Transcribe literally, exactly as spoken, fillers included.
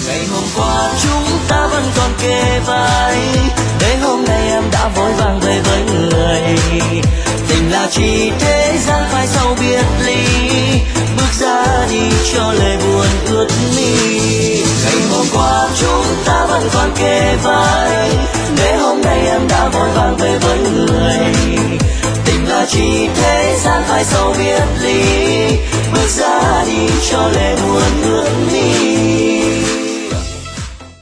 Ngày hôm qua chúng ta vẫn còn kề vai, để hôm nay em đã vội vàng về với người. Tình là chỉ thế gian phải sau biệt ly, bước ra đi cho lệ buồn ướt mi. Ngày hôm qua chúng ta vẫn còn kề vai, để hôm nay em đã vội vàng về với người. Tình là chỉ thế gian phải sau biệt ly, bước ra đi cho lệ buồn ướt mi.